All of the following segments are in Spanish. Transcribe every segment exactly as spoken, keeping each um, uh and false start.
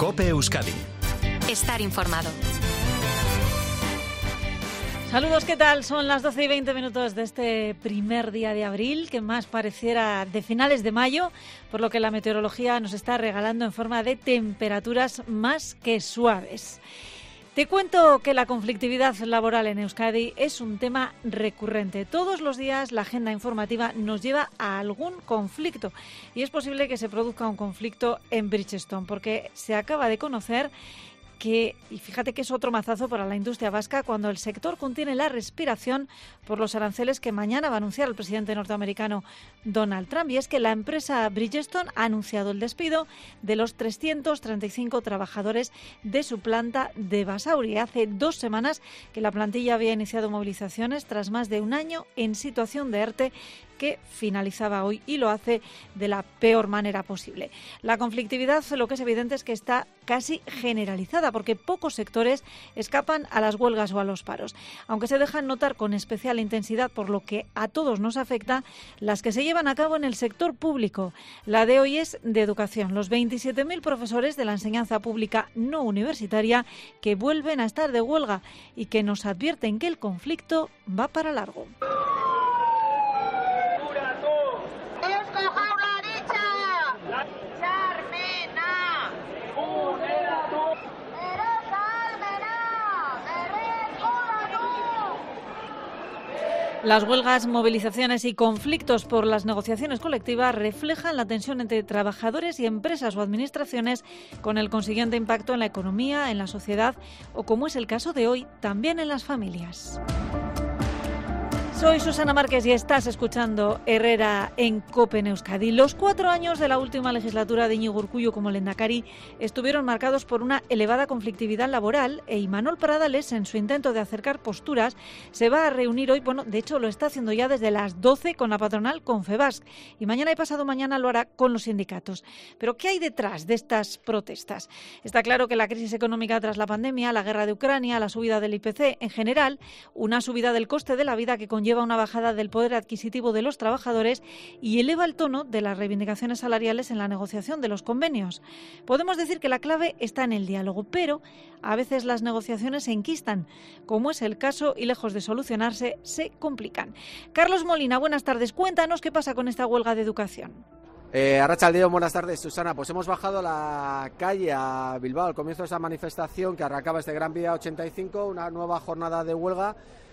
COPE Euskadi. Estar informado. Saludos, ¿qué tal? Son las doce y veinte minutos de este primer día de abril, que más pareciera de finales de mayo, por lo que la meteorología nos está regalando en forma de temperaturas más que suaves. Te cuento que la conflictividad laboral en Euskadi es un tema recurrente. Todos los días la agenda informativa nos lleva a algún conflicto y es posible que se produzca un conflicto en Bridgestone, porque se acaba de conocer que, y fíjate que es otro mazazo para la industria vasca cuando el sector contiene la respiración por los aranceles que mañana va a anunciar el presidente norteamericano Donald Trump. Y es que la empresa Bridgestone ha anunciado el despido de los trescientos treinta y cinco trabajadores de su planta de Basauri. Hace dos semanas que la plantilla había iniciado movilizaciones tras más de un año en situación de ERTE, que finalizaba hoy y lo hace de la peor manera posible. La conflictividad, lo que es evidente es que está casi generalizada, porque pocos sectores escapan a las huelgas o a los paros. Aunque se dejan notar con especial intensidad, por lo que a todos nos afecta, las que se llevan a cabo en el sector público. La de hoy es de educación. Los veintisiete mil profesores de la enseñanza pública no universitaria que vuelven a estar de huelga y que nos advierten que el conflicto va para largo. Las huelgas, movilizaciones y conflictos por las negociaciones colectivas reflejan la tensión entre trabajadores y empresas o administraciones, con el consiguiente impacto en la economía, en la sociedad o, como es el caso de hoy, también en las familias. Soy Susana Márquez y estás escuchando Herrera en COPE en Euskadi. Los cuatro años de la última legislatura de Iñigo Urkullu como lehendakari estuvieron marcados por una elevada conflictividad laboral, e Imanol Pradales, en su intento de acercar posturas, se va a reunir hoy, bueno, de hecho lo está haciendo ya desde las doce con la patronal Confebask, y mañana y pasado mañana lo hará con los sindicatos. Pero ¿qué hay detrás de estas protestas? Está claro que la crisis económica tras la pandemia, la guerra de Ucrania, la subida del I P C, en general, una subida del coste de la vida que conlleva lleva una bajada del poder adquisitivo de los trabajadores y eleva el tono de las reivindicaciones salariales en la negociación de los convenios. Podemos decir que la clave está en el diálogo, pero a veces las negociaciones se enquistan, como es el caso, y lejos de solucionarse, se complican. Carlos Molina, buenas tardes. Cuéntanos qué pasa con esta huelga de educación. Eh, Arratsaldeon, buenas tardes, Susana. Pues hemos bajado a la calle a Bilbao al comienzo de esa manifestación que arrancaba este Gran Vía ochenta y cinco, una nueva jornada de huelga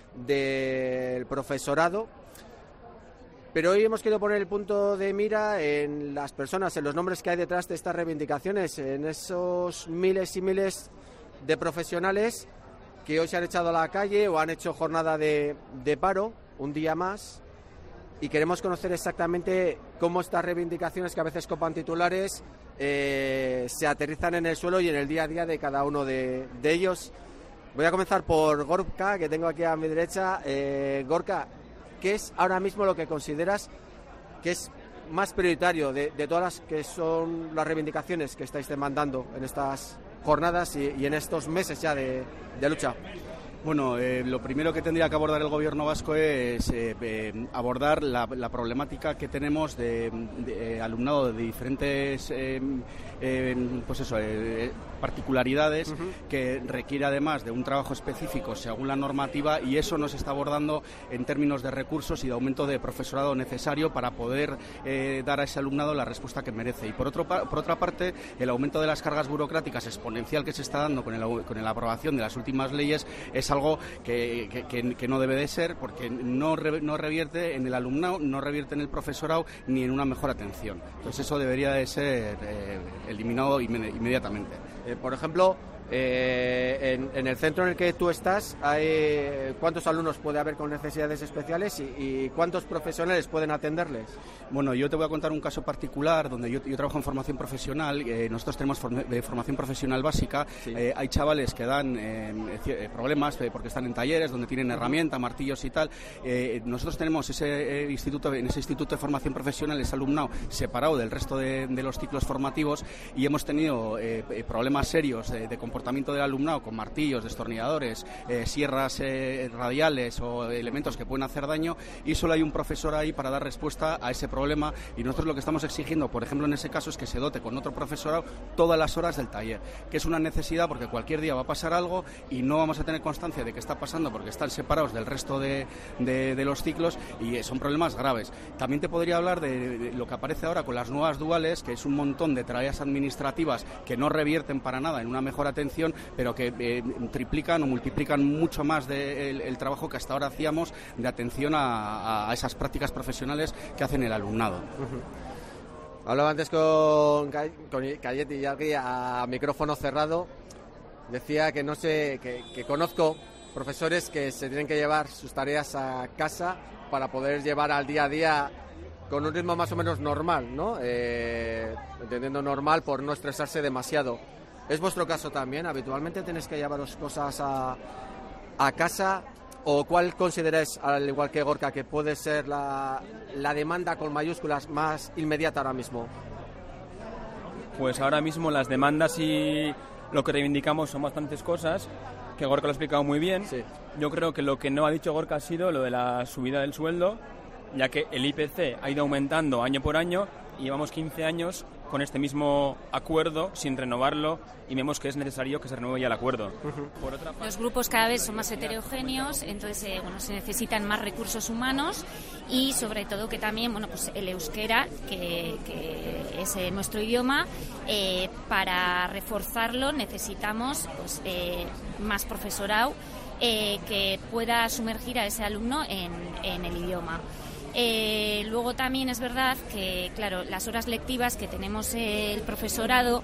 del profesorado, pero hoy hemos querido poner el punto de mira en las personas, en los nombres que hay detrás de estas reivindicaciones, en esos miles y miles de profesionales que hoy se han echado a la calle o han hecho jornada de, de paro un día más, y queremos conocer exactamente cómo estas reivindicaciones, que a veces copan titulares, eh, se aterrizan en el suelo y en el día a día de cada uno de, de ellos. Voy a comenzar por Gorka, que tengo aquí a mi derecha. Eh, Gorka, ¿qué es ahora mismo lo que consideras que es más prioritario de, de todas las que son las reivindicaciones que estáis demandando en estas jornadas y, y en estos meses ya de, de lucha? Bueno, eh, lo primero que tendría que abordar el gobierno vasco es eh, eh, abordar la, la problemática que tenemos de, de, de alumnado de diferentes eh, eh, pues eso, eh, particularidades, uh-huh, que requiere además de un trabajo específico según la normativa, y eso no se está abordando en términos de recursos y de aumento de profesorado necesario para poder eh, dar a ese alumnado la respuesta que merece. Y por, otro, por otra parte, el aumento de las cargas burocráticas exponencial que se está dando con, el, con la aprobación de las últimas leyes es algo que, que, que, que no debe de ser, porque no, re, no revierte en el alumnado, no revierte en el profesorado ni en una mejor atención. Entonces eso debería de ser eh, eliminado inmediatamente. Eh, por ejemplo, eh, en, en el centro en el que tú estás, hay, ¿cuántos alumnos puede haber con necesidades especiales y, y cuántos profesionales pueden atenderles? Bueno, yo te voy a contar un caso particular donde yo, yo trabajo en formación profesional. Eh, nosotros tenemos form- de formación profesional básica. Sí. Eh, hay chavales que dan eh, eh, problemas eh, porque están en talleres donde tienen herramienta, martillos y tal. Eh, nosotros tenemos ese eh, instituto, en ese instituto de formación profesional, ese alumnado separado del resto de, de los ciclos formativos, y hemos tenido eh, problemas serios de, de comportamiento comportamiento del alumnado con martillos, destornilladores, eh, sierras eh, radiales o elementos que pueden hacer daño, y solo hay un profesor ahí para dar respuesta a ese problema, y nosotros lo que estamos exigiendo, por ejemplo, en ese caso, es que se dote con otro profesorado todas las horas del taller, que es una necesidad porque cualquier día va a pasar algo y no vamos a tener constancia de que está pasando porque están separados del resto de, de, de los ciclos, y son problemas graves. También te podría hablar de, de lo que aparece ahora con las nuevas duales, que es un montón de tareas administrativas que no revierten para nada en una mejor atención, pero que eh, triplican o multiplican mucho más de el, el trabajo que hasta ahora hacíamos de atención a, a esas prácticas profesionales que hacen el alumnado. Uh-huh. Hablaba antes con, con Cayet y Yalgui a micrófono cerrado. Decía que no sé, que, que conozco profesores que se tienen que llevar sus tareas a casa para poder llevar al día a día con un ritmo más o menos normal, ¿no? Eh, entendiendo normal por no estresarse demasiado. ¿Es vuestro caso también? ¿Habitualmente tenéis que llevaros cosas a, a casa? ¿O cuál consideráis, al igual que Gorka, que puede ser la, la demanda con mayúsculas más inmediata ahora mismo? Pues ahora mismo las demandas y lo que reivindicamos son bastantes cosas, que Gorka lo ha explicado muy bien. Sí. Yo creo que lo que no ha dicho Gorka ha sido lo de la subida del sueldo, ya que el I P C ha ido aumentando año por año y llevamos quince años con este mismo acuerdo sin renovarlo, y vemos que es necesario que se renueve ya el acuerdo. Uh-huh. Por otra parte, los grupos cada vez son más heterogéneos, entonces eh, bueno, se necesitan más recursos humanos, y sobre todo que también bueno, pues el euskera, que, que es eh, nuestro idioma, eh, para reforzarlo necesitamos pues, eh, más profesorado eh, que pueda sumergir a ese alumno en, en el idioma. Eh, luego también es verdad que, claro, las horas lectivas que tenemos eh, el profesorado,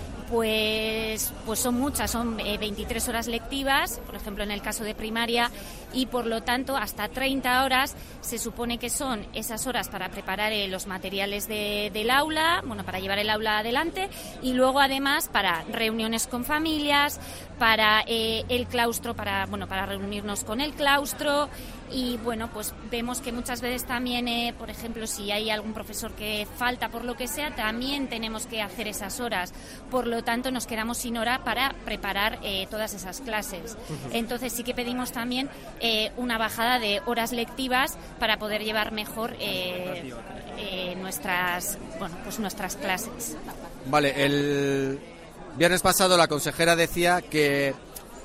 pues, pues son muchas, son eh, veintitrés horas lectivas, por ejemplo en el caso de primaria, y por lo tanto hasta treinta horas se supone que son esas horas para preparar eh, los materiales de, del aula, bueno, para llevar el aula adelante, y luego además para reuniones con familias, para eh, el claustro, para, bueno, para reunirnos con el claustro. Y bueno, pues vemos que muchas veces también, eh, por ejemplo, si hay algún profesor que falta por lo que sea, también tenemos que hacer esas horas. Por lo tanto, nos quedamos sin hora para preparar eh, todas esas clases. Entonces sí que pedimos también eh, una bajada de horas lectivas para poder llevar mejor eh, eh, nuestras, bueno, pues nuestras clases. Vale, el viernes pasado la consejera decía que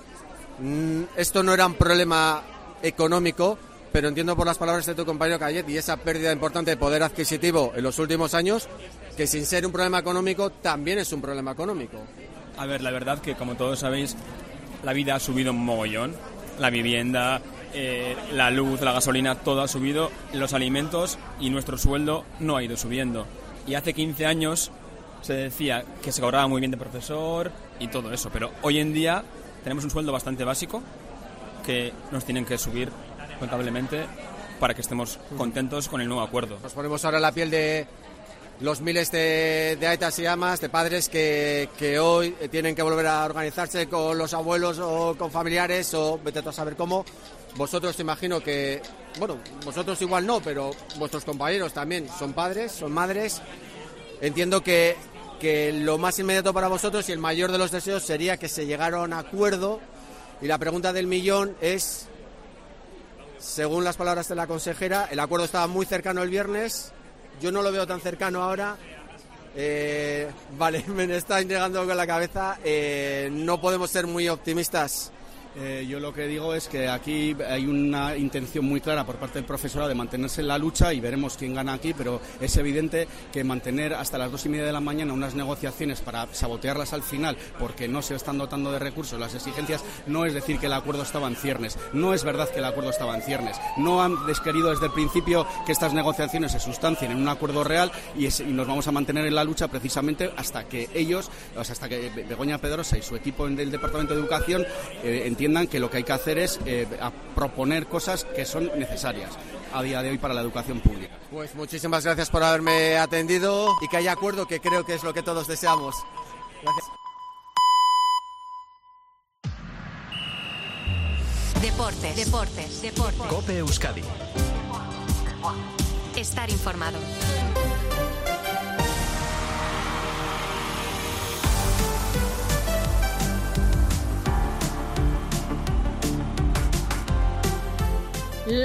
mmm, esto no era un problema económico, pero entiendo por las palabras de tu compañero Cayet y esa pérdida importante de poder adquisitivo en los últimos años, que sin ser un problema económico también es un problema económico. A ver, la verdad que, como todos sabéis, la vida ha subido un mogollón. La vivienda, eh, la luz, la gasolina, todo ha subido. Los alimentos y nuestro sueldo no ha ido subiendo. Y hace quince años se decía que se cobraba muy bien de profesor y todo eso, pero hoy en día tenemos un sueldo bastante básico que nos tienen que subir contablemente para que estemos contentos con el nuevo acuerdo. Nos ponemos ahora en la piel de los miles de, de aitas y amas, de padres que, que hoy tienen que volver a organizarse con los abuelos o con familiares o vete a saber cómo. Vosotros te imagino que, bueno, vosotros igual no, pero vuestros compañeros también son padres, son madres. Entiendo que, que lo más inmediato para vosotros y el mayor de los deseos sería que se llegara a un acuerdo. Y la pregunta del millón es, según las palabras de la consejera, el acuerdo estaba muy cercano el viernes, yo no lo veo tan cercano ahora, eh, vale, me está llegando con la cabeza, eh, no podemos ser muy optimistas. Eh, yo lo que digo es que aquí hay una intención muy clara por parte del profesorado de mantenerse en la lucha y veremos quién gana aquí, pero es evidente que mantener hasta las dos y media de la mañana unas negociaciones para sabotearlas al final porque no se están dotando de recursos las exigencias no es decir que el acuerdo estaba en ciernes. No es verdad que el acuerdo estaba en ciernes. No han desquerido desde el principio que estas negociaciones se sustancien en un acuerdo real y, es, y nos vamos a mantener en la lucha precisamente hasta que ellos, o sea, hasta que Begoña Pedrosa y su equipo del Departamento de Educación eh, entiendan que lo que hay que hacer es eh, a proponer cosas que son necesarias a día de hoy para la educación pública. Pues muchísimas gracias por haberme atendido y que haya acuerdo, que creo que es lo que todos deseamos. Gracias. Deportes, deportes, deportes. COPE Euskadi. Estar informado.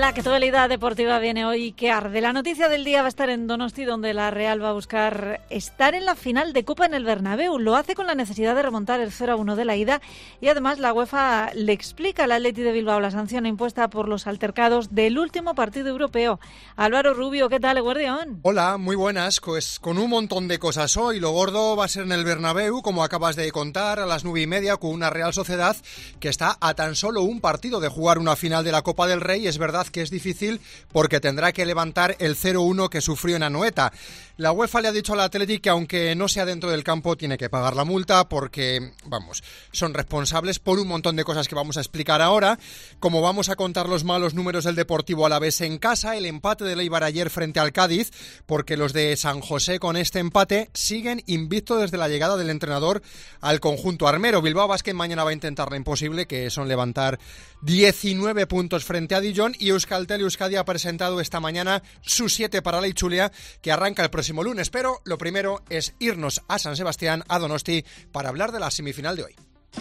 La actualidad deportiva viene hoy que arde. La noticia del día va a estar en Donosti, donde la Real va a buscar estar en la final de Copa en el Bernabéu. Lo hace con la necesidad de remontar el cero a uno de la ida y además la UEFA le explica al Athletic de Bilbao la sanción impuesta por los altercados del último partido europeo. Álvaro Rubio, ¿qué tal, guardián? Hola, muy buenas. Pues con un montón de cosas hoy. Lo gordo va a ser en el Bernabéu, como acabas de contar, a las nueve y media, con una Real Sociedad que está a tan solo un partido de jugar una final de la Copa del Rey. Es verdad que es difícil porque tendrá que levantar el cero uno que sufrió en Anoeta. La UEFA le ha dicho al Athletic que aunque no sea dentro del campo tiene que pagar la multa porque, vamos, son responsables por un montón de cosas que vamos a explicar ahora. Como vamos a contar los malos números del Deportivo Alavés en casa, el empate del Eibar ayer frente al Cádiz, porque los de San José con este empate siguen invictos desde la llegada del entrenador al conjunto armero. Bilbao Basket mañana va a intentar lo imposible, que son levantar diecinueve puntos frente a Dijon, y Euskaltel Euskadi ha presentado esta mañana su siete para la Itzulia, que arranca el próximo lunes. Pero lo primero es irnos a San Sebastián, a Donosti, para hablar de la semifinal de hoy.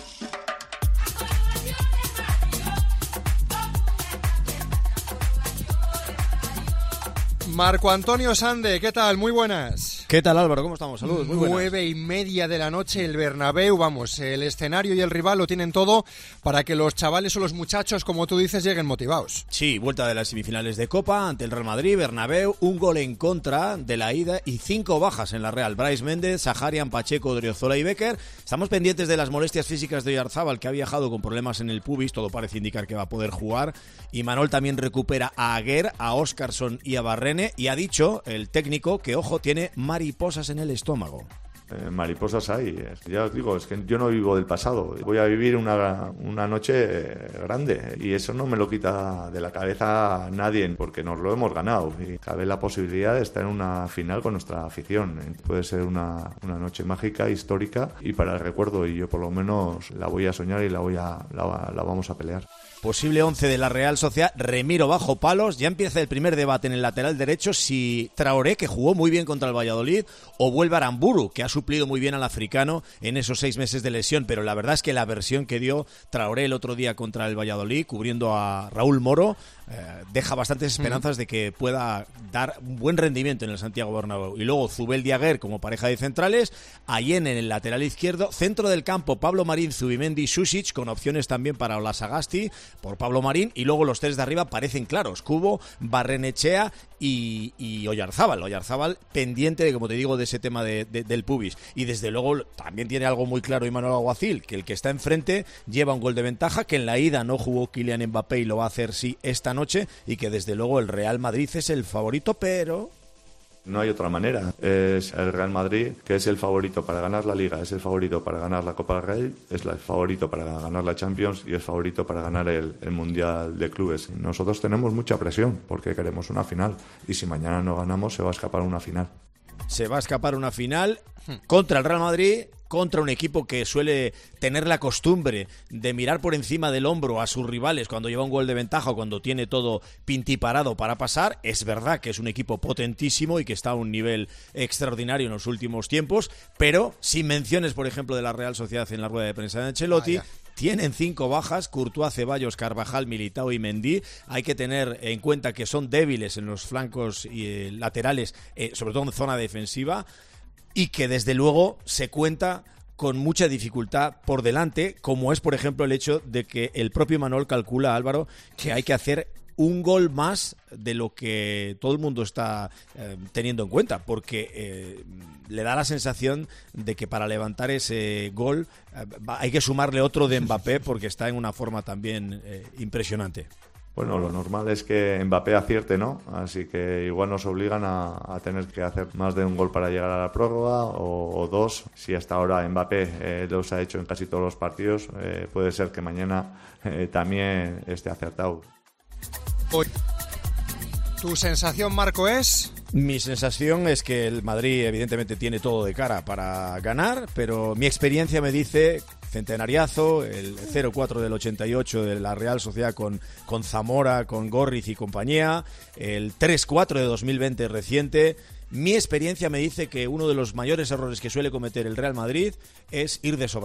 Marco Antonio Sande, ¿qué tal? Muy buenas. ¿Qué tal, Álvaro? ¿Cómo estamos? Saludos, muy buenas. Nueve y media de la noche, el Bernabéu, vamos, el escenario y el rival lo tienen todo para que los chavales o los muchachos, como tú dices, lleguen motivados. Sí, vuelta de las semifinales de Copa ante el Real Madrid, Bernabéu, un gol en contra de la ida y cinco bajas en la Real. Brais Méndez, Saharian, Pacheco, Odriozola y Becker. Estamos pendientes de las molestias físicas de Oyarzábal, que ha viajado con problemas en el pubis, todo parece indicar que va a poder jugar. Y Manol también recupera a Aguer, a Óscarson y a Barrene, y ha dicho el técnico que, ojo, tiene mariposas en el estómago. Eh, mariposas hay, ya os digo, es que yo no vivo del pasado, voy a vivir una, una noche grande y eso no me lo quita de la cabeza nadie, porque nos lo hemos ganado y cabe la posibilidad de estar en una final con nuestra afición. Puede ser una, una noche mágica, histórica y para el recuerdo, y yo por lo menos la voy a soñar y la, voy a, la, la vamos a pelear. Posible once de la Real Sociedad, Remiro bajo palos. Ya empieza el primer debate en el lateral derecho si Traoré, que jugó muy bien contra el Valladolid, o vuelve Aramburu, que ha suplido muy bien al africano en esos seis meses de lesión. Pero la verdad es que la versión que dio Traoré el otro día contra el Valladolid, cubriendo a Raúl Moro, eh, deja bastantes esperanzas de que pueda dar un buen rendimiento en el Santiago Bernabéu. Y luego Zubeldi Aguer como pareja de centrales, Allen en el lateral izquierdo, centro del campo Pablo Marín, Zubimendi, Susic, con opciones también para Olasagasti por Pablo Marín, y luego los tres de arriba parecen claros: Cubo, Barrenechea y, y Oyarzábal. Oyarzábal pendiente de, como te digo, de ese tema de, de, del pubis. Y desde luego también tiene algo muy claro Imanol Alguacil, que el que está enfrente lleva un gol de ventaja, que en la ida no jugó Kylian Mbappé y lo va a hacer sí esta noche, y que desde luego el Real Madrid es el favorito, pero... No hay otra manera. Es el Real Madrid, que es el favorito para ganar la Liga, es el favorito para ganar la Copa del Rey, es el favorito para ganar la Champions y es favorito para ganar el, el Mundial de Clubes. Nosotros tenemos mucha presión porque queremos una final y si mañana no ganamos se va a escapar una final. Se va a escapar una final contra el Real Madrid, contra un equipo que suele tener la costumbre de mirar por encima del hombro a sus rivales cuando lleva un gol de ventaja o cuando tiene todo pintiparado para pasar. Es verdad que es un equipo potentísimo y que está a un nivel extraordinario en los últimos tiempos, pero sin menciones, por ejemplo, de la Real Sociedad en la rueda de prensa de Ancelotti. Ah, tienen cinco bajas: Courtois, Ceballos, Carvajal, Militao y Mendy. Hay que tener en cuenta que son débiles en los flancos y eh, laterales, eh, sobre todo en zona defensiva, y que desde luego se cuenta con mucha dificultad por delante, como es, por ejemplo, el hecho de que el propio Manol calcula, Álvaro, que hay que hacer un gol más de lo que todo el mundo está eh, teniendo en cuenta, porque eh, le da la sensación de que para levantar ese gol eh, hay que sumarle otro de Mbappé, porque está en una forma también eh, impresionante. Bueno, lo normal es que Mbappé acierte, ¿no? Así que igual nos obligan a, a tener que hacer más de un gol para llegar a la prórroga o, o dos. Si hasta ahora Mbappé eh, los ha hecho en casi todos los partidos, eh, puede ser que mañana eh, también esté acertado. ¿Tu sensación, Marco, es...? Mi sensación es que el Madrid evidentemente tiene todo de cara para ganar, pero mi experiencia me dice centenariazo, el cero cuatro del ochenta y ocho de la Real Sociedad con, con Zamora, con Gorriz y compañía, el tres cuatro de dos mil veinte reciente. Mi experiencia me dice que uno de los mayores errores que suele cometer el Real Madrid es ir de sobrado.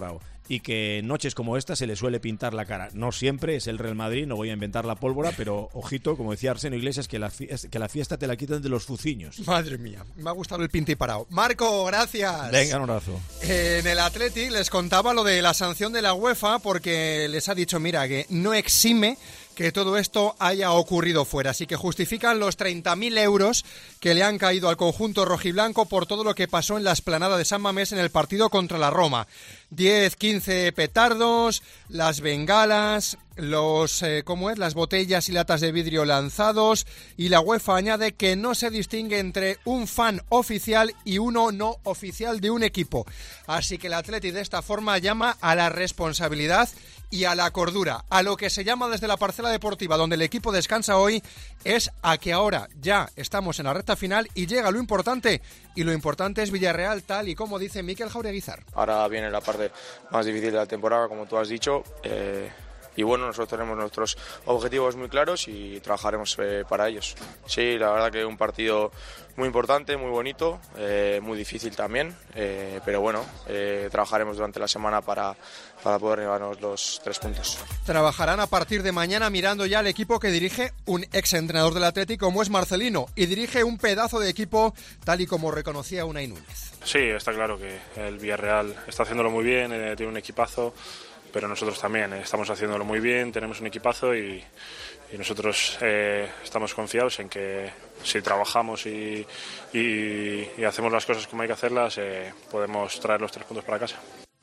y que en noches como esta se le suele pintar la cara. No siempre es el Real Madrid, no voy a inventar la pólvora, pero ojito, como decía Arseno Iglesias, que la, fiesta, que la fiesta te la quitan de los fuciños. Madre mía, me ha gustado el pinta y parado. Marco, gracias. Venga, un abrazo. En el Athletic les contaba lo de la sanción de la UEFA porque les ha dicho, mira, que no exime que todo esto haya ocurrido fuera. Así que justifican los treinta mil euros que le han caído al conjunto rojiblanco por todo lo que pasó en la explanada de San Mamés en el partido contra la Roma. diez, quince petardos, las bengalas, los eh, ¿cómo es? Las botellas y latas de vidrio lanzados, y la UEFA añade que no se distingue entre un fan oficial y uno no oficial de un equipo. Así que el Athletic de esta forma llama a la responsabilidad y a la cordura. A lo que se llama desde la parcela deportiva donde el equipo descansa hoy es a que ahora ya estamos en la recta final y llega lo importante, y lo importante es Villarreal, tal y como dice Mikel Jaureguizar. Ahora viene la parte más difícil de la temporada, como tú has dicho, eh, y bueno, nosotros tenemos nuestros objetivos muy claros y trabajaremos eh, para ellos. Sí, la verdad que un partido muy importante, muy bonito, eh, muy difícil también, eh, pero bueno, eh, trabajaremos durante la semana para, para poder llevarnos los tres puntos. Trabajarán a partir de mañana mirando ya al equipo que dirige un ex entrenador del Atlético como es Marcelino, y dirige un pedazo de equipo tal y como reconocía Unai Núñez. Sí, está claro que el Villarreal está haciéndolo muy bien, eh, tiene un equipazo, pero nosotros también eh, estamos haciéndolo muy bien, tenemos un equipazo y, y nosotros eh, estamos confiados en que si trabajamos y, y, y hacemos las cosas como hay que hacerlas, eh, podemos traer los tres puntos para casa.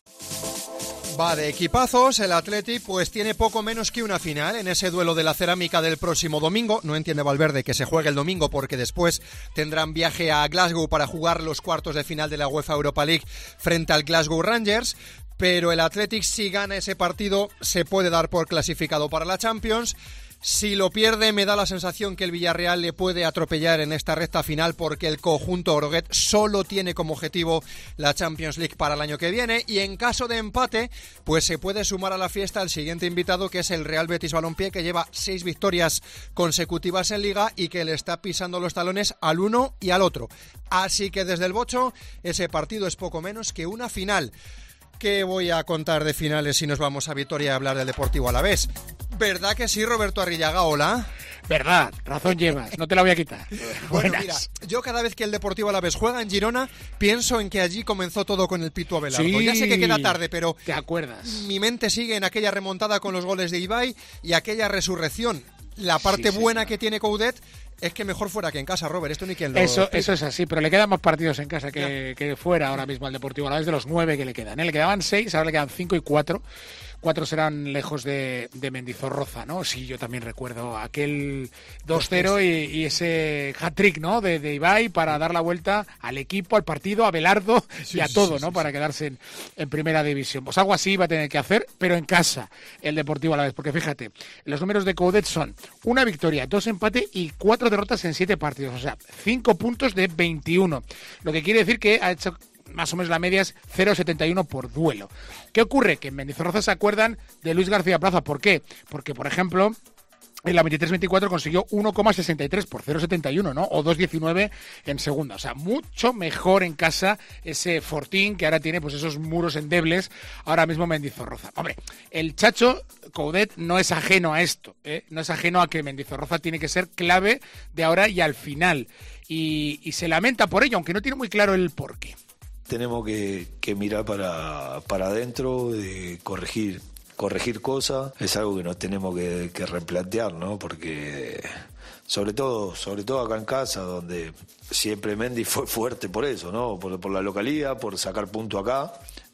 Va de equipazos, el Athletic pues tiene poco menos que una final en ese duelo de la cerámica del próximo domingo. No entiende Valverde que se juegue el domingo porque después tendrán viaje a Glasgow para jugar los cuartos de final de la UEFA Europa League frente al Glasgow Rangers. Pero el Athletic, si gana ese partido, se puede dar por clasificado para la Champions. Si lo pierde, me da la sensación que el Villarreal le puede atropellar en esta recta final porque el conjunto groguet solo tiene como objetivo la Champions League para el año que viene, y en caso de empate, pues se puede sumar a la fiesta el siguiente invitado, que es el Real Betis Balompié, que lleva seis victorias consecutivas en Liga y que le está pisando los talones al uno y al otro. Así que desde el Bocho, ese partido es poco menos que una final. ¿Qué voy a contar de finales si nos vamos a Vitoria a hablar del Deportivo Alavés? ¿Verdad que sí, Roberto Arrillaga? Hola. Verdad, razón llevas, no te la voy a quitar. Bueno, mira, yo cada vez que el Deportivo Alavés juega en Girona, pienso en que allí comenzó todo con el Pitu Abelardo. Sí, ya sé que queda tarde, pero ¿te acuerdas? Mi mente sigue en aquella remontada con los goles de Ibai y aquella resurrección. La parte sí, buena sí, que tiene Coudet es que mejor fuera que en casa, Robert. Esto ni quien lo... Eso, eso es así, pero le quedan más partidos en casa que, que fuera ahora mismo al Deportivo Alavés, de los nueve que le quedan. ¿eh? Le quedaban seis, ahora le quedan cinco y cuatro. Cuatro serán lejos de, de Mendizorroza, ¿no? Sí, yo también recuerdo aquel dos cero y, y ese hat-trick, ¿no? De, de Ibai para dar la vuelta al equipo, al partido, a Abelardo sí, y a sí, todo, sí, ¿no? Sí, para sí. quedarse en, en primera división. Pues algo así va a tener que hacer, pero en casa, el Deportivo Alavés. Porque fíjate, los números de Coudet son una victoria, dos empates y cuatro derrotas en siete partidos. O sea, cinco puntos de veintiuno. Lo que quiere decir que ha hecho... más o menos la media es cero coma setenta y uno por duelo. ¿Qué ocurre? Que en Mendizorroza se acuerdan de Luis García Plaza. ¿Por qué? Porque, por ejemplo, en la veintitrés veinticuatro consiguió uno coma sesenta y tres por cero coma setenta y uno, ¿no? O dos coma diecinueve en segunda. O sea, mucho mejor en casa ese Fortín, que ahora tiene pues esos muros endebles, ahora mismo Mendizorroza. Hombre, el Chacho Coudet no es ajeno a esto, ¿eh? No es ajeno a que Mendizorroza tiene que ser clave de ahora y al final. Y, y se lamenta por ello, aunque no tiene muy claro el porqué. Tenemos que, que mirar para, para adentro, de corregir, corregir cosas. Es algo que nos tenemos que, que replantear, ¿no? Porque sobre todo, sobre todo acá en casa, donde siempre Mendy fue fuerte por eso, ¿no? Por, por la localidad, por sacar punto acá,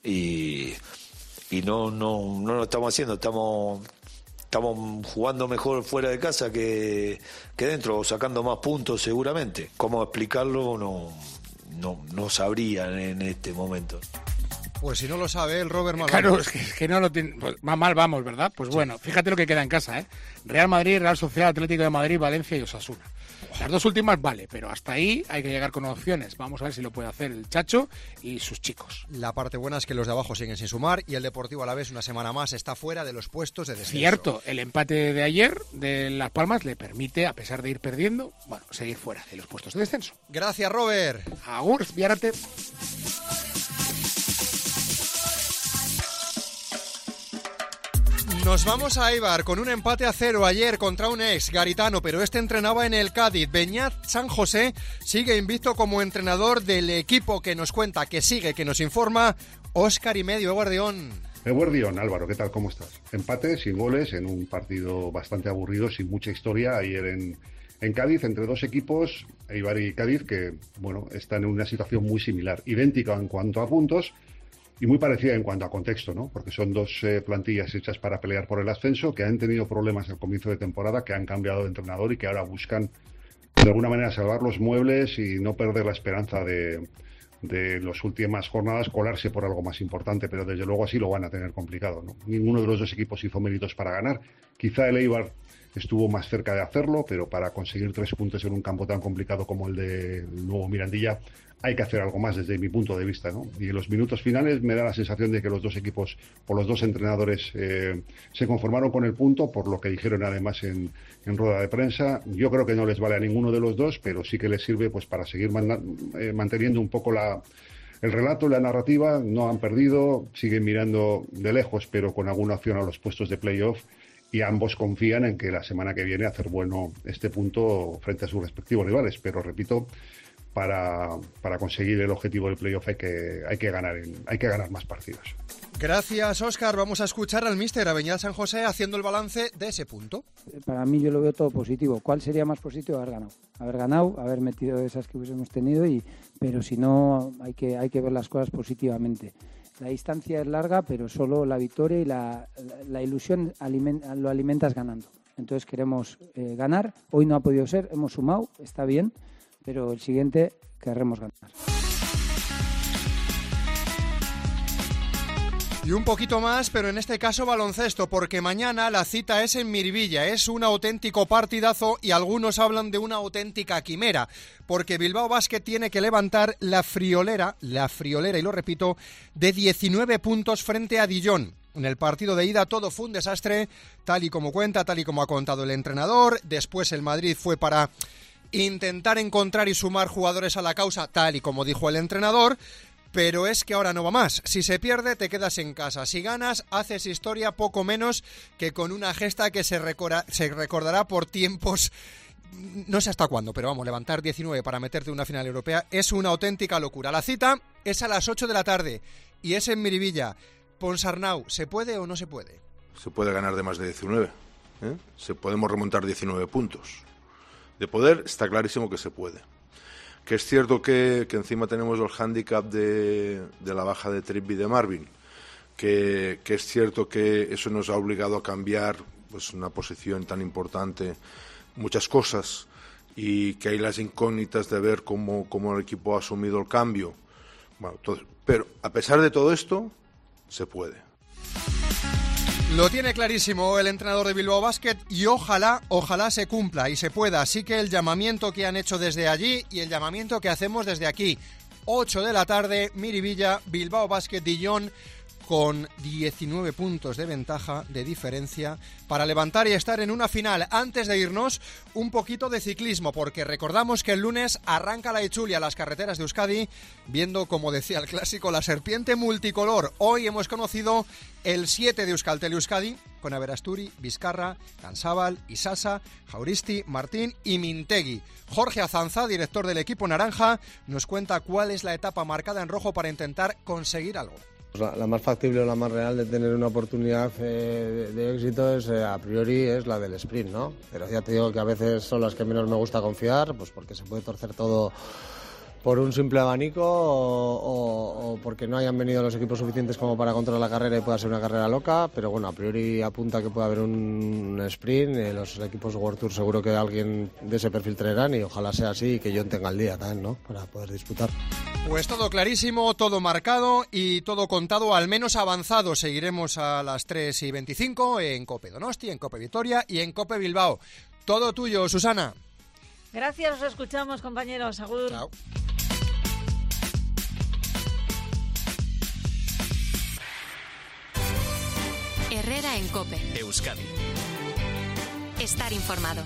y, y no, no, no lo estamos haciendo, estamos estamos jugando mejor fuera de casa que, que dentro, sacando más puntos seguramente. ¿Cómo explicarlo? No. No, no sabrían en este momento. Pues si no lo sabe el Robert mal. Claro, es que, es que no lo tiene. Pues mal vamos, ¿verdad? Pues sí. Bueno, fíjate lo que queda en casa, ¿eh? Real Madrid, Real Sociedad, Atlético de Madrid, Valencia y Osasuna. Las dos últimas vale, pero hasta ahí hay que llegar con opciones. Vamos a ver si lo puede hacer el Chacho y sus chicos. La parte buena es que los de abajo siguen sin sumar y el Deportivo Alavés una semana más está fuera de los puestos de descenso. Cierto, el empate de ayer de Las Palmas le permite, a pesar de ir perdiendo, bueno, seguir fuera de los puestos de descenso. Gracias, Robert. Agur, viárate. Nos vamos a Eibar con un empate a cero ayer contra un ex Garitano, pero este entrenaba en el Cádiz. Beñat San José sigue invicto como entrenador del equipo, que nos cuenta, que sigue, que nos informa Óscar y medio, Guardión. Eguardión, Álvaro, ¿qué tal? ¿Cómo estás? Empate sin goles en un partido bastante aburrido, sin mucha historia, ayer en, en Cádiz, entre dos equipos, Eibar y Cádiz, que bueno, están en una situación muy similar, idéntica en cuanto a puntos y muy parecida en cuanto a contexto, ¿no? Porque son dos eh, plantillas hechas para pelear por el ascenso, que han tenido problemas al comienzo de temporada, que han cambiado de entrenador y que ahora buscan de alguna manera salvar los muebles y no perder la esperanza de... de las últimas jornadas colarse por algo más importante, pero desde luego así lo van a tener complicado, ¿no? Ninguno de los dos equipos hizo méritos para ganar. Quizá el Eibar estuvo más cerca de hacerlo, pero para conseguir tres puntos en un campo tan complicado como el del nuevo Mirandilla hay que hacer algo más desde mi punto de vista, ¿no? Y en los minutos finales me da la sensación de que los dos equipos o los dos entrenadores eh, se conformaron con el punto, por lo que dijeron además en, en rueda de prensa. Yo creo que no les vale a ninguno de los dos, pero sí que les sirve pues para seguir man- eh, manteniendo un poco la, el relato, la narrativa. No han perdido, siguen mirando de lejos, pero con alguna opción a los puestos de playoff, y ambos confían en que la semana que viene hacer bueno este punto frente a sus respectivos rivales. Pero repito, Para, para conseguir el objetivo del playoff hay que, hay que ganar en, hay que ganar más partidos. Gracias, Óscar. Vamos a escuchar al míster, a Beñat San José, haciendo el balance de ese punto. Para mí yo lo veo todo positivo. ¿Cuál sería más positivo? Haber ganado. Haber ganado, haber metido esas que hubiésemos tenido, y pero si no, hay que, hay que ver las cosas positivamente. La distancia es larga, pero solo la victoria y la, la, la ilusión aliment, lo alimentas ganando. Entonces queremos eh, ganar. Hoy no ha podido ser, hemos sumado, está bien, pero el siguiente querremos ganar. Y un poquito más, pero en este caso baloncesto, porque mañana la cita es en Miribilla. Es un auténtico partidazo y algunos hablan de una auténtica quimera, porque Bilbao Basket tiene que levantar la friolera, la friolera, y lo repito, de diecinueve puntos frente a Dijon. En el partido de ida todo fue un desastre, tal y como cuenta, tal y como ha contado el entrenador. Después el Madrid fue para intentar encontrar y sumar jugadores a la causa, tal y como dijo el entrenador, pero es que ahora no va más. Si se pierde, te quedas en casa. Si ganas, haces historia poco menos que con una gesta que se, recorda, se recordará por tiempos, no sé hasta cuándo, pero vamos, levantar diecinueve para meterte en una final europea es una auténtica locura. La cita es a las ocho de la tarde y es en Miribilla. Ponsarnau, ¿se puede o no se puede? Se puede ganar de más de diecinueve, ¿eh? Se podemos remontar diecinueve puntos. De poder, está clarísimo que se puede. Que es cierto que, que encima tenemos el hándicap de, de la baja de Tripp y de Marvin, que, que es cierto que eso nos ha obligado a cambiar pues una posición tan importante, muchas cosas, y que hay las incógnitas de ver cómo, cómo el equipo ha asumido el cambio. Bueno, todo, pero a pesar de todo esto, se puede. Lo tiene clarísimo el entrenador de Bilbao Basket y ojalá, ojalá se cumpla y se pueda. Así que el llamamiento que han hecho desde allí y el llamamiento que hacemos desde aquí. ocho de la tarde, Miribilla, Bilbao Basket Dijon, con diecinueve puntos de ventaja, de diferencia, para levantar y estar en una final. Antes de irnos, un poquito de ciclismo, porque recordamos que el lunes arranca la Itzulia a las carreteras de Euskadi, viendo, como decía el clásico, la serpiente multicolor. Hoy hemos conocido el siete de Euskaltel Euskadi, con Aberasturi, Vizcarra, Cansábal, Isasa, Jauristi, Martín y Mintegui. Jorge Azanza, director del equipo naranja, nos cuenta cuál es la etapa marcada en rojo para intentar conseguir algo. La, la más factible o la más real de tener una oportunidad eh, de, de éxito es, eh, a priori, es la del sprint, ¿no? Pero ya te digo que a veces son las que menos me gusta confiar, pues porque se puede torcer todo por un simple abanico o, o, o porque no hayan venido los equipos suficientes como para controlar la carrera y pueda ser una carrera loca, pero bueno, a priori apunta que puede haber un, un sprint. Eh, los equipos World Tour seguro que alguien de ese perfil traerán y ojalá sea así y que John tenga el día también, ¿no? Para poder disputar. Pues todo clarísimo, todo marcado y todo contado, al menos avanzado. Seguiremos a las tres y veinticinco en COPE Donosti, en COPE Vitoria y en COPE Bilbao. Todo tuyo, Susana. Gracias, os escuchamos, compañeros. Agur. Chao. Herrera en COPE. Euskadi. Estar informado.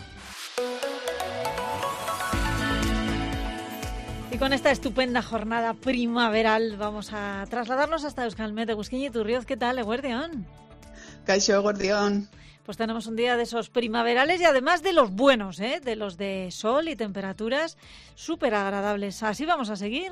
Y con esta estupenda jornada primaveral vamos a trasladarnos hasta Euskalmet, Egusquiña Iturrioz. ¿Qué tal, Eguerdión? Kaixo, Gordión. Pues tenemos un día de esos primaverales y además de los buenos, ¿eh? De los de sol y temperaturas súper agradables. ¿Así vamos a seguir?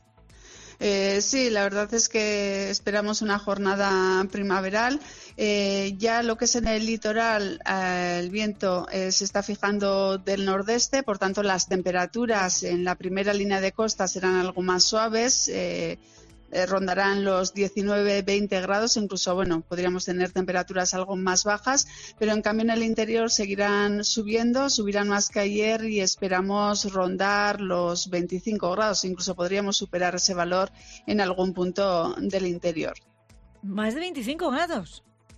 Eh, sí, la verdad es que esperamos una jornada primaveral. Eh, ya lo que es en el litoral, eh, el viento eh, se está fijando del nordeste, por tanto las temperaturas en la primera línea de costa serán algo más suaves. Eh, Eh, rondarán los diecinueve veinte grados, incluso, bueno, podríamos tener temperaturas algo más bajas, pero en cambio en el interior seguirán subiendo, subirán más que ayer y esperamos rondar los veinticinco grados, incluso podríamos superar ese valor en algún punto del interior. ¿Más de veinticinco grados?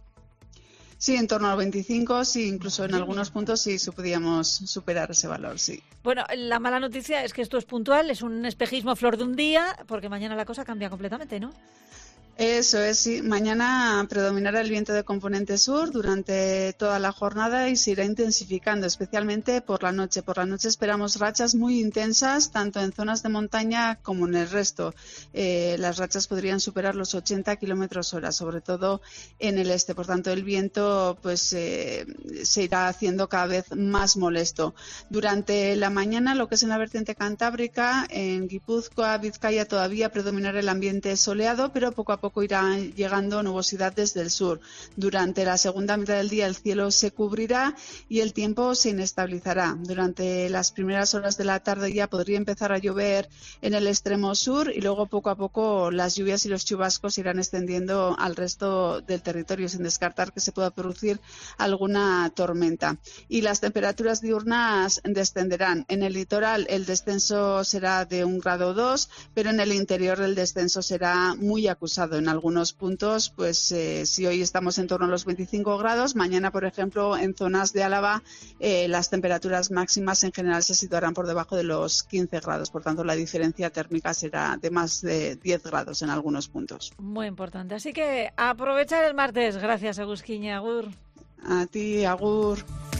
Sí, en torno a veinticinco, sí, incluso en algunos puntos sí podíamos superar ese valor, sí. Bueno, la mala noticia es que esto es puntual, es un espejismo flor de un día, porque mañana la cosa cambia completamente, ¿no? Eso es, sí. Mañana predominará el viento de componente sur durante toda la jornada y se irá intensificando, especialmente por la noche. Por la noche esperamos rachas muy intensas, tanto en zonas de montaña como en el resto. Eh, las rachas podrían superar los ochenta kilómetros hora, sobre todo en el este. Por tanto, el viento pues eh, se irá haciendo cada vez más molesto. Durante la mañana, lo que es en la vertiente cantábrica, en Guipúzcoa, Vizcaya, todavía predominará el ambiente soleado, pero poco a poco poco irá llegando nubosidad desde el sur. Durante la segunda mitad del día el cielo se cubrirá y el tiempo se inestabilizará. Durante las primeras horas de la tarde ya podría empezar a llover en el extremo sur y luego poco a poco las lluvias y los chubascos irán extendiendo al resto del territorio, sin descartar que se pueda producir alguna tormenta. Y las temperaturas diurnas descenderán. En el litoral el descenso será de un grado o dos, pero en el interior el descenso será muy acusado. En algunos puntos, pues eh, si hoy estamos en torno a los veinticinco grados, mañana, por ejemplo, en zonas de Álava, eh, las temperaturas máximas en general se situarán por debajo de los quince grados. Por tanto, la diferencia térmica será de más de diez grados en algunos puntos. Muy importante. Así que aprovechar el martes. Gracias, Agusquiña. Agur. A ti, agur.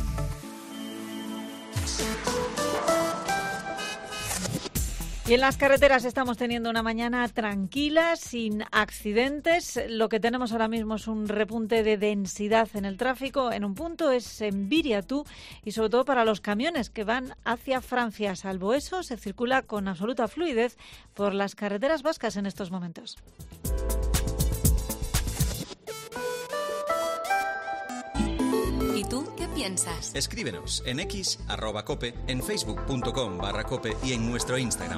Y en las carreteras estamos teniendo una mañana tranquila, sin accidentes. Lo que tenemos ahora mismo es un repunte de densidad en el tráfico. En un punto es en Viriatú y sobre todo para los camiones que van hacia Francia. Salvo eso, se circula con absoluta fluidez por las carreteras vascas en estos momentos. ¿Y tú qué piensas? Escríbenos en X, arroba cope, en facebook.com barra cope y en nuestro Instagram.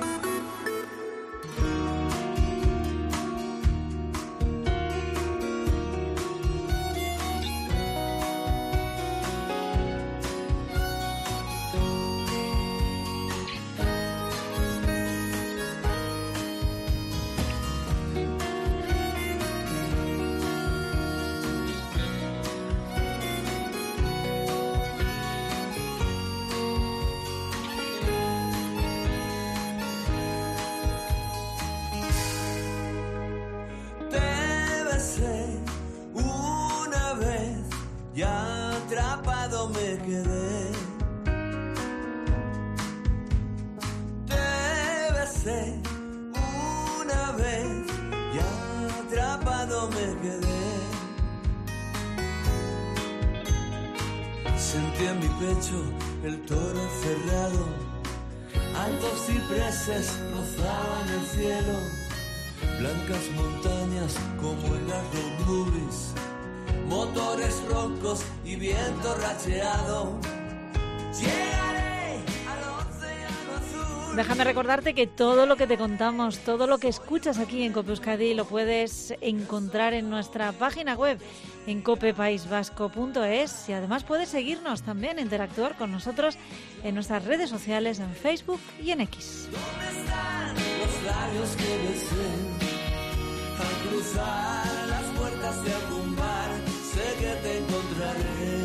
Sentí en mi pecho el toro cerrado, altos cipreses rozaban el cielo, blancas montañas como en las road movies, motores roncos y viento racheado. Llegaré al océano azul. Déjame recordarte que todo lo que te contamos, todo lo que escuchas aquí en Cope Euskadi lo puedes encontrar en nuestra página web en cope país vasco punto es y además puedes seguirnos también, interactuar con nosotros en nuestras redes sociales, en Facebook y en X. ¿Dónde están los labios que besé? Al cruzar las puertas de algún bar, sé que te encontraré.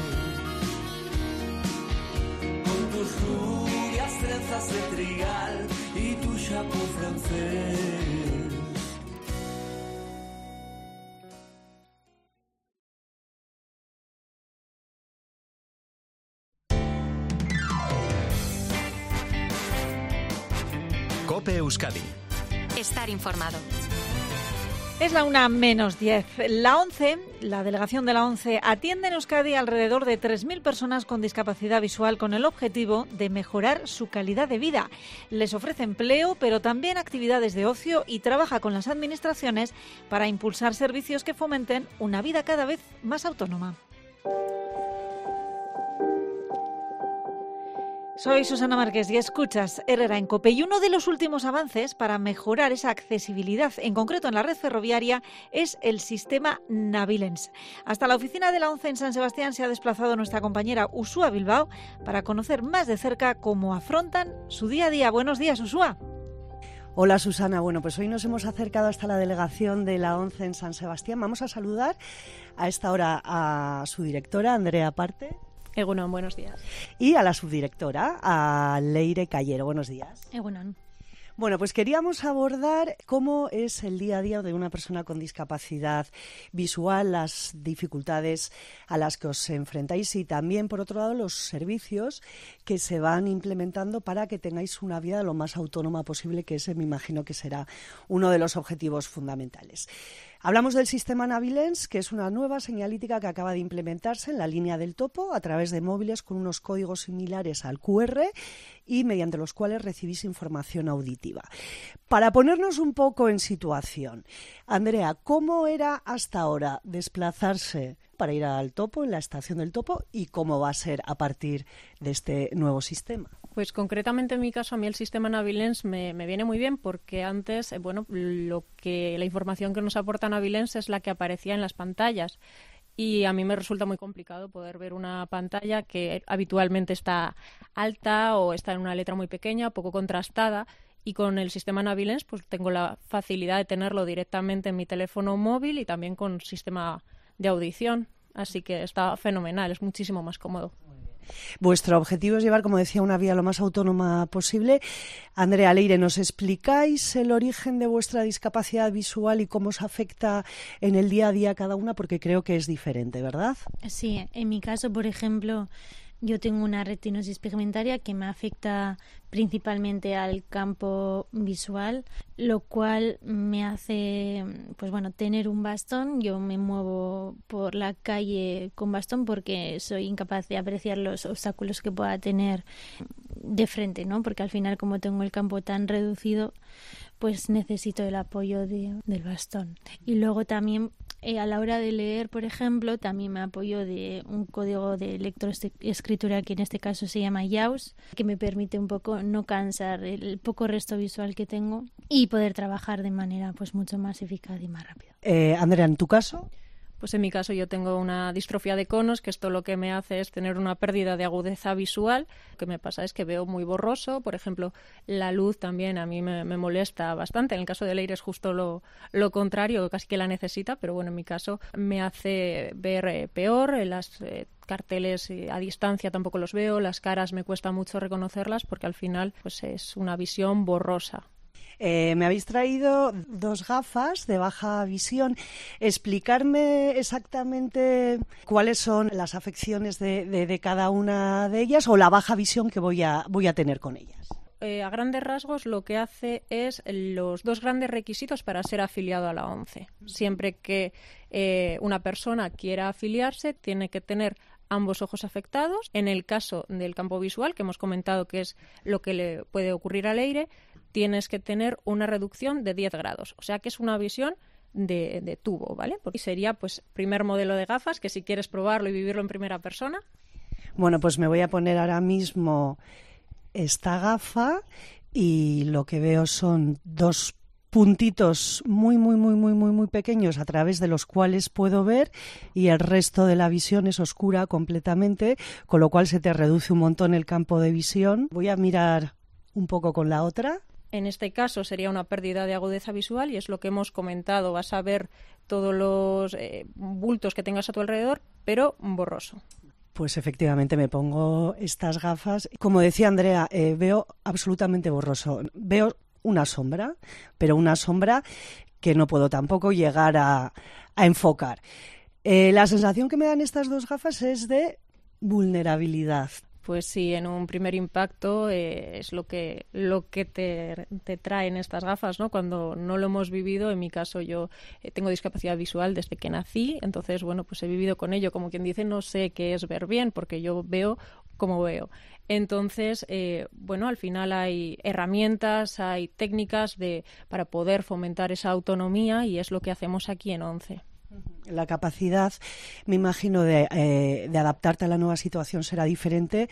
Con tus rubias trenzas de trigal y tu chapeau francés. Cope Euskadi. Estar informado. Es la una menos diez. La ONCE, la delegación de la ONCE, atiende en Euskadi alrededor de tres mil personas con discapacidad visual con el objetivo de mejorar su calidad de vida. Les ofrece empleo, pero también actividades de ocio y trabaja con las administraciones para impulsar servicios que fomenten una vida cada vez más autónoma. Soy Susana Márquez y escuchas Herrera en COPE. Y uno de los últimos avances para mejorar esa accesibilidad, en concreto en la red ferroviaria, es el sistema Navilens. Hasta la oficina de la ONCE en San Sebastián se ha desplazado nuestra compañera Usúa Bilbao para conocer más de cerca cómo afrontan su día a día. Buenos días, Usúa. Hola, Susana. Bueno, pues hoy nos hemos acercado hasta la delegación de la ONCE en San Sebastián. Vamos a saludar a esta hora a su directora, Andrea Parte. Egunon, buenos días. Y a la subdirectora, a Leire Callero. Buenos días. Egunon. Bueno, pues queríamos abordar cómo es el día a día de una persona con discapacidad visual, las dificultades a las que os enfrentáis y también, por otro lado, los servicios que se van implementando para que tengáis una vida lo más autónoma posible, que ese me imagino que será uno de los objetivos fundamentales. Hablamos del sistema Navilens, que es una nueva señalítica que acaba de implementarse en la línea del topo a través de móviles con unos códigos similares al cu erre y mediante los cuales recibís información auditiva. Para ponernos un poco en situación, Andrea, ¿cómo era hasta ahora desplazarse para ir al topo, en la estación del topo, y cómo va a ser a partir de este nuevo sistema? Pues concretamente en mi caso, a mí el sistema Navilens me, me viene muy bien porque antes, eh, bueno, lo que la información que nos aporta Navilens es la que aparecía en las pantallas y a mí me resulta muy complicado poder ver una pantalla que habitualmente está alta o está en una letra muy pequeña, poco contrastada. Y con el sistema Navilens pues tengo la facilidad de tenerlo directamente en mi teléfono móvil y también con sistema de audición. Así que está fenomenal, es muchísimo más cómodo. Vuestro objetivo es llevar, como decía, una vida lo más autónoma posible. Andrea, Leire, ¿nos explicáis el origen de vuestra discapacidad visual y cómo os afecta en el día a día cada una? Porque creo que es diferente, ¿verdad? Sí, en mi caso, por ejemplo, yo tengo una retinosis pigmentaria que me afecta principalmente al campo visual, lo cual me hace, pues bueno, tener un bastón. Yo me muevo por la calle con bastón porque soy incapaz de apreciar los obstáculos que pueda tener de frente, ¿no? Porque al final, como tengo el campo tan reducido, pues necesito el apoyo de, del bastón. Y luego también eh, a la hora de leer, por ejemplo, también me apoyo de un código de lectoescritura que en este caso se llama JAWS, que me permite un poco no cansar el poco resto visual que tengo y poder trabajar de manera pues mucho más eficaz y más rápida. Eh, Andrea, ¿en tu caso? Pues en mi caso yo tengo una distrofia de conos, que esto lo que me hace es tener una pérdida de agudeza visual. Lo que me pasa es que veo muy borroso. Por ejemplo, la luz también a mí me, me molesta bastante. En el caso de Leire es justo lo, lo contrario, casi que la necesita, pero bueno, en mi caso me hace ver eh, peor. Las eh, carteles eh, a distancia tampoco los veo, las caras me cuesta mucho reconocerlas porque al final pues es una visión borrosa. Eh, me habéis traído dos gafas de baja visión. Explicarme exactamente cuáles son las afecciones de, de, de cada una de ellas o la baja visión que voy a, voy a tener con ellas. Eh, a grandes rasgos lo que hace es los dos grandes requisitos para ser afiliado a la ONCE. Siempre que eh, una persona quiera afiliarse, tiene que tener ambos ojos afectados. En el caso del campo visual, que hemos comentado que es lo que le puede ocurrir al Leire, tienes que tener una reducción de diez grados. O sea que es una visión de, de tubo, ¿vale? Porque sería, pues, primer modelo de gafas, que si quieres probarlo y vivirlo en primera persona. Bueno, pues me voy a poner ahora mismo esta gafa y lo que veo son dos puntitos muy, muy, muy, muy, muy, muy pequeños a través de los cuales puedo ver y el resto de la visión es oscura completamente, con lo cual se te reduce un montón el campo de visión. Voy a mirar un poco con la otra. En este caso sería una pérdida de agudeza visual y es lo que hemos comentado. Vas a ver todos los eh, bultos que tengas a tu alrededor, pero borroso. Pues efectivamente me pongo estas gafas. Como decía Andrea, eh, veo absolutamente borroso. Veo una sombra, pero una sombra que no puedo tampoco llegar a, a enfocar. Eh, la sensación que me dan estas dos gafas es de vulnerabilidad. Pues sí, en un primer impacto eh, es lo que lo que te, te traen estas gafas, ¿no? Cuando no lo hemos vivido, en mi caso yo eh, tengo discapacidad visual desde que nací, entonces, bueno, pues he vivido con ello. Como quien dice, no sé qué es ver bien, porque yo veo como veo. Entonces, eh, bueno, al final hay herramientas, hay técnicas de para poder fomentar esa autonomía y es lo que hacemos aquí en ONCE. La capacidad, me imagino, de, eh, de adaptarte a la nueva situación será diferente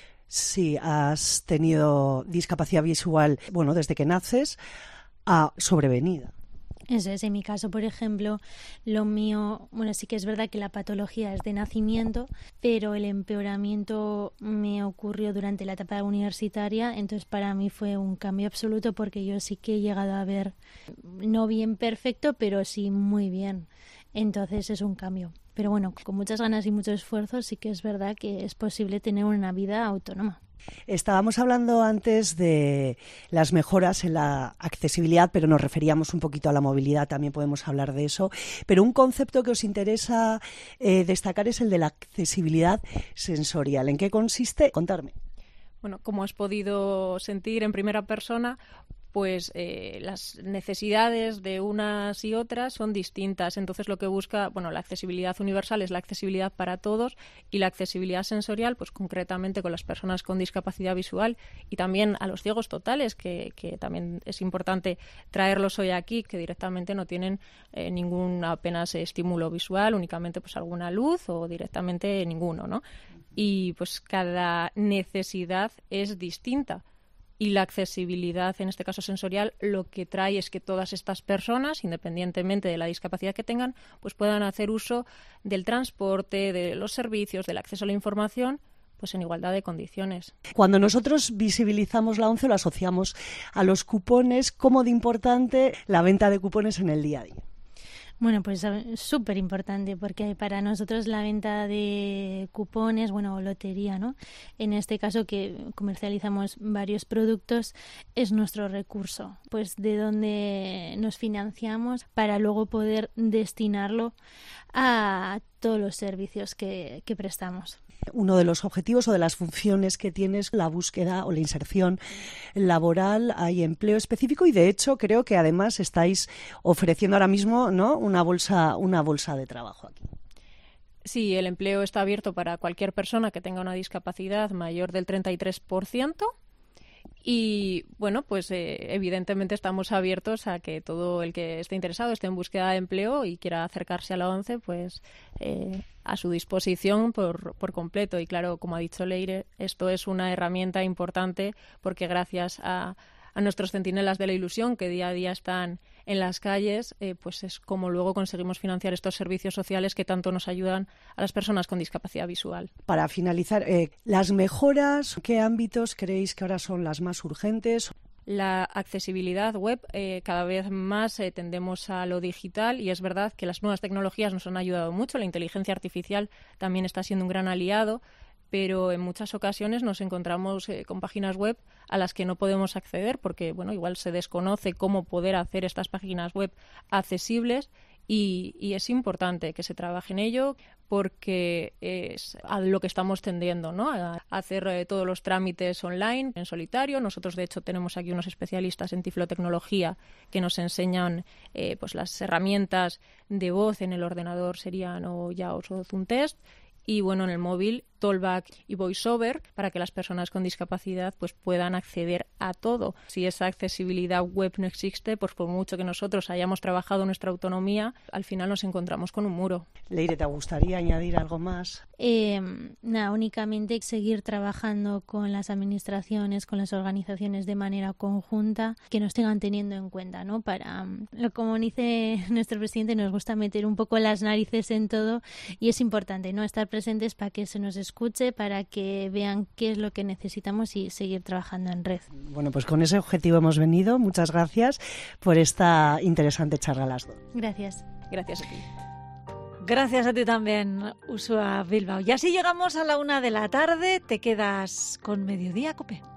si has tenido discapacidad visual, bueno, desde que naces a sobrevenida. Eso es, en mi caso, por ejemplo, lo mío, bueno, sí que es verdad que la patología es de nacimiento, pero el empeoramiento me ocurrió durante la etapa universitaria, entonces para mí fue un cambio absoluto porque yo sí que he llegado a ver, no bien perfecto, pero sí muy bien. Entonces es un cambio. Pero bueno, con muchas ganas y mucho esfuerzo sí que es verdad que es posible tener una vida autónoma. Estábamos hablando antes de las mejoras en la accesibilidad, pero nos referíamos un poquito a la movilidad, también podemos hablar de eso. Pero un concepto que os interesa eh, destacar es el de la accesibilidad sensorial. ¿En qué consiste? Contarme. Bueno, como has podido sentir en primera persona, pues eh, las necesidades de unas y otras son distintas. Entonces lo que busca, bueno, la accesibilidad universal es la accesibilidad para todos y la accesibilidad sensorial, pues concretamente con las personas con discapacidad visual y también a los ciegos totales, que, que también es importante traerlos hoy aquí, que directamente no tienen eh, ningún apenas estímulo visual, únicamente pues alguna luz o directamente ninguno, ¿no? Y pues cada necesidad es distinta. Y la accesibilidad, en este caso sensorial, lo que trae es que todas estas personas, independientemente de la discapacidad que tengan, pues puedan hacer uso del transporte, de los servicios, del acceso a la información, pues en igualdad de condiciones. Cuando nosotros visibilizamos la ONCE, lo asociamos a los cupones. ¿Cómo de importante la venta de cupones en el día a día? Bueno, pues es súper importante porque para nosotros la venta de cupones, bueno, lotería, ¿no? En este caso que comercializamos varios productos, es nuestro recurso, pues de donde nos financiamos para luego poder destinarlo a todos los servicios que, que prestamos. Uno de los objetivos o de las funciones que tiene es la búsqueda o la inserción laboral. Hay empleo específico y de hecho creo que además estáis ofreciendo ahora mismo, ¿no?, una bolsa, una bolsa de trabajo aquí. Sí, el empleo está abierto para cualquier persona que tenga una discapacidad mayor del treinta y tres por ciento. Y bueno, pues eh, evidentemente estamos abiertos a que todo el que esté interesado, esté en búsqueda de empleo y quiera acercarse a la ONCE, pues eh, a su disposición por, por completo. Y claro, como ha dicho Leire, esto es una herramienta importante porque gracias a, a nuestros centinelas de la ilusión que día a día están en las calles, eh, pues es como luego conseguimos financiar estos servicios sociales que tanto nos ayudan a las personas con discapacidad visual. Para finalizar, eh, las mejoras, ¿qué ámbitos creéis que ahora son las más urgentes? La accesibilidad web, eh, cada vez más eh, tendemos a lo digital y es verdad que las nuevas tecnologías nos han ayudado mucho. La inteligencia artificial también está siendo un gran aliado, pero en muchas ocasiones nos encontramos eh, con páginas web a las que no podemos acceder porque, bueno, igual se desconoce cómo poder hacer estas páginas web accesibles y, y es importante que se trabaje en ello porque es a lo que estamos tendiendo, ¿no?, a hacer eh, todos los trámites online, en solitario. Nosotros, de hecho, tenemos aquí unos especialistas en tiflotecnología que nos enseñan eh, pues las herramientas de voz en el ordenador, serían o ya o Zoom Test. Y bueno, en el móvil, Talkback y VoiceOver, para que las personas con discapacidad pues puedan acceder a todo. Si esa accesibilidad web no existe, pues por mucho que nosotros hayamos trabajado nuestra autonomía, al final nos encontramos con un muro. Leire, ¿te gustaría añadir algo más? Eh, nada, únicamente seguir trabajando con las administraciones, con las organizaciones de manera conjunta, que nos tengan teniendo en cuenta, ¿no? Para, como dice nuestro presidente, nos gusta meter un poco las narices en todo y es importante, ¿no?, estar presentes para que se nos escuche, para que vean qué es lo que necesitamos y seguir trabajando en red. Bueno, pues con ese objetivo hemos venido. Muchas gracias por esta interesante charla a las dos. Gracias. Gracias a ti. Gracias a ti también, Uxue Bilbao. Y así llegamos a la una de la tarde. Te quedas con Mediodía Cope.